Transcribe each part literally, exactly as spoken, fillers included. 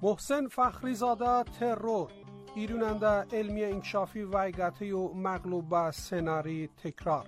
محسن فخریزاده ترور ایروننده علمی انکشافی ویگتی و مغلوب به سناری تکرار.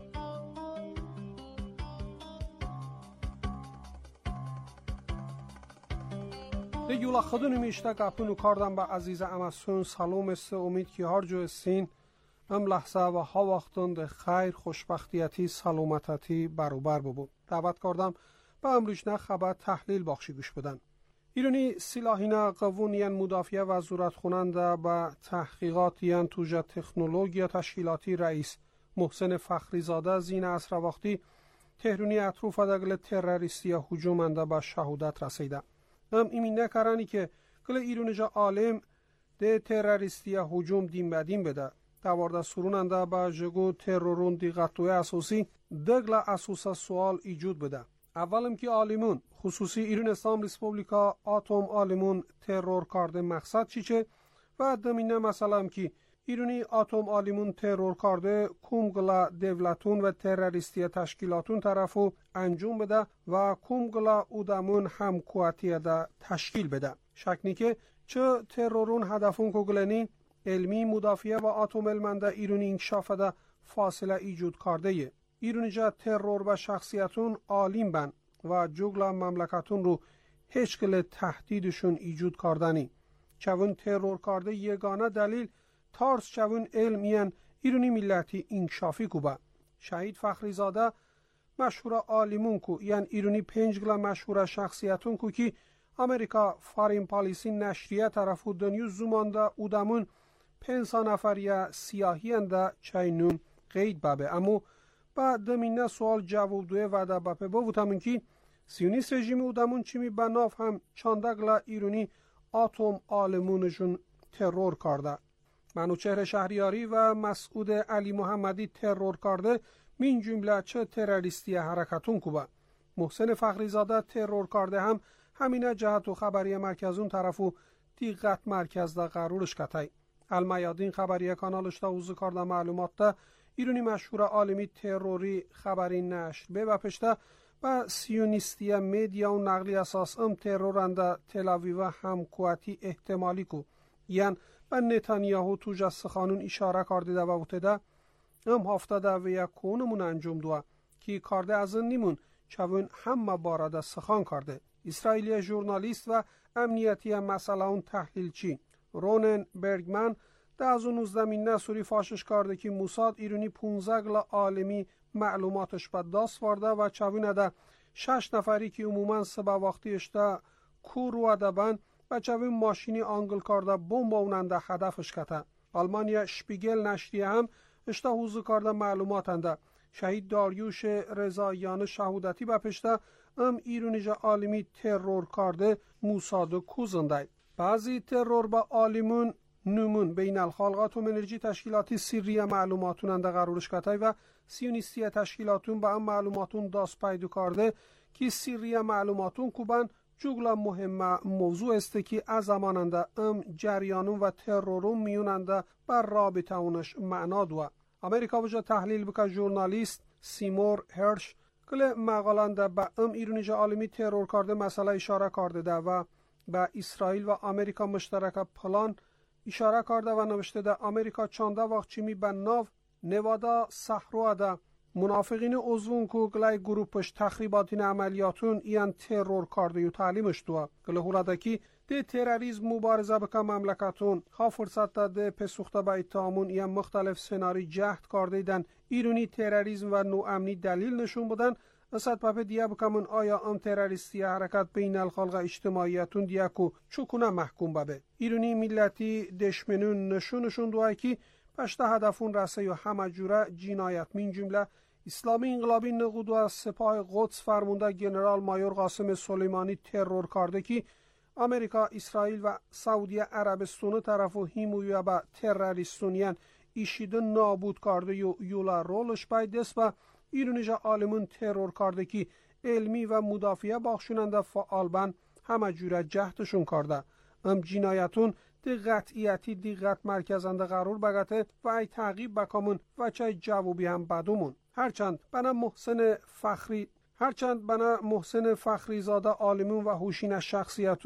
دیگه خودونی میشته گپونو کردم به عزیز امسون سلام است امید که هر جو استین ام لحظه و ها وقتند خیر خوشبختیتی سلامتی برابر ببود. دعوت کردم به امروزنه خبر تحلیل بخشی گوش بدن. ایرانی سلاحینه قوانین مدافع وزارت خوننده به تحقیقاتیان توجه تکنولوژیا تشکیلاتی رئیس محسن فخریزاده زین عصر وقتی تهرونی اطروف دگل تروریستی هجومنده به شهادت رسیده. ام ایمین نکرانی که کل ایرونجا عالم ده تروریستی هجوم دیم بدیم بده. دوارده سروننده به جگو ترورون دیغتوی اساسی دگل اساس سوال ایجود بده. اولم که عالمون خصوصی ایران اسلام ریسپوبلیکا آتوم عالمون ترور کرده مقصد چی چه و دمینه مثلا که ایرانی آتوم عالمون ترور کرده کومگلا دولتون و تروریستی تشکیلاتون طرفو انجام بده و کومگلا اودمون هم قوتیه ده تشکیل بده. شکنی که چه ترورون هدفون کگلنی علمی مدافعه و آتوم المنده ایرانی انکشاف ده فاصله ایجود کرده یه. ایرانی جا ترور و شخصیتون عالم بن و جگل مملکتون رو هیچ کل تهدیدشون ایجود کردنی. چون ترور کرده یگانه دلیل تارس چون علمیان ایرانی ملتی انکشافی کوبه. شهید فخریزاده مشهور عالمون کو یعنی ایرانی پنج گلا مشهور شخصیتون کو که امریکا فارین پالیسی نشریه طرفو دنیو زمانده اودمون پنسا نفریه سیاهی انده چینون قید بابه. اما با دمینه سوال جواب دوه وعده بپه باوتمون که سیونیست رژیم اودمون چیمی بناف هم چاندگلا ایرانی آتوم عالمونشون ترور کرده. منوچهر شهریاری و مسعود علی محمدی ترور کرده من جمله چه تروریستی حرکتون کوبه. محسن فخریزاده ترور کرده هم همینه جهت و خبری مرکزون طرفو دیقت مرکز ده قرارش کتای. المیادین خبری کانالش ده وضع کرده معلومات ده ایرانی مشهور عالمی تروری خبری نشر به و پشته با سیونیستی میدیا و نقلی اساس ام ترورنده تلاویو هم قوتی احتمالی کو یعنی با نتانیاهو تو جس خانون اشاره کرده ده و اوتده ام هفته ده و یک کونمون انجام دوه که کرده از نیمون چون همه بارده سخان کرده. اسرائیلی ژورنالیست و امنیتی مسئله اون تحلیلچی رونن برگمن ده از اون نوزدمین نسوری فاشش کرده که موساد ایرانی پونزده گلا عالمی معلوماتش به دست وارده و چوینه ده شش نفری که عموماً سبا وقتیش ده کورو دبن و چوین ماشینی آنگل کرده بمب اوننده هدفش کته. آلمانیا شپیگل نشریه هم اشته حوزو کرده معلومات انده. شهید داریوش رضاییان شهودتی بپشته ام ایرونیجا عالمی ترور کرده موساد کوزنده. بعضی ترور با عالمون نمون بین الخالقات و منرژی تشکیلاتی سری معلوماتون انده قرارش کتای و سیونیستی تشکیلاتون با ام معلوماتون داست پیدا کرده که سری معلوماتون کوبن جگلا مهم موضوع است که از زمان انده ام جریانون و ترورون میوننده بر رابطه اونش معنا دوه. امریکا وجه تحلیل بکا ژورنالیست سیمور هرش کل مقالنده با ام ایرونیجا عالمی ترور کرده مسئله اشاره کرده ده و با اسرائیل و امریکا مشترک پلان اشاره کرده و نوشته ده امریکا چانده وقت چیمی به ناو نوادا صحرا ده منافقین عضوون کو گلای گروپش تخریباتین عملیاتون ایان ترور کرده و تعلیمش دوه گله هولادکی ده تروریسم مبارزه بکا مملکتون خواه فرصت ده پسوخته با اتهامون ایان مختلف سناری جهد کرده دن ایرانی تروریسم و نوامنی دلیل نشون بودن اسد پاپ دیا بکمون آیا ام تروریستی حرکت بین الخلق اجتماعیتون دیا کو چکونه محکوم بابه. ایرانی ملتی دشمنون نشونشون دوای که پشت هدفون رسه و همه جوره جنایت من جمله اسلامی انقلابی نقود و سپاه قدس فرمونده جنرال مایور قاسم سلیمانی ترور کرده که امریکا، اسرائیل و سعودی عربستان طرفو هیمویا با تروریستونیان ایشیده نابود کرده و یولا رولش بایدست و ایرونیجا عالمون ترور کرده که علمی و مدافعه باخشوننده فعال بن همه جوره جهتشون کرده. ام جنایتون دی قطعیتی دیقت مرکزنده قرار بگته و ای تعقیب بکامون و چه جوابی هم بدومون. هرچند بنا محسن فخری هرچند بنا محسن فخریزاده عالمون و هوشین شخصیتون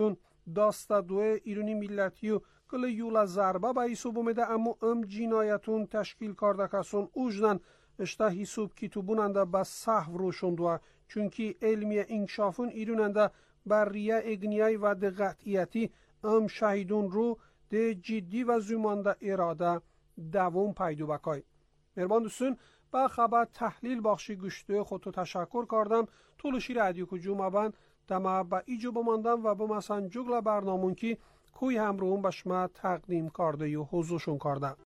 dasta دوه ایرونی milleti و کل یولا زربه به حساب اومده اما ام جنایتون تشکیل کرده کسون اوجدن اشتا حساب کتوبوننده به صحو روشندوه چونکی علمی انکشافون ایروننده بر ریه اگنیای و ده قطعیتی ام شهیدون رو ده جدی و زمانده اراده دوم پیدو بکای. مربان دوستون با خبر تحلیل بخشی گشته خودتو تشکر کردم. طولشی رادیو که جمعه بند دمه با ایجو بماندم و با مثلا جگل برنامون که کوی همروهم به شما تقدیم کرده و حضورشون کرده.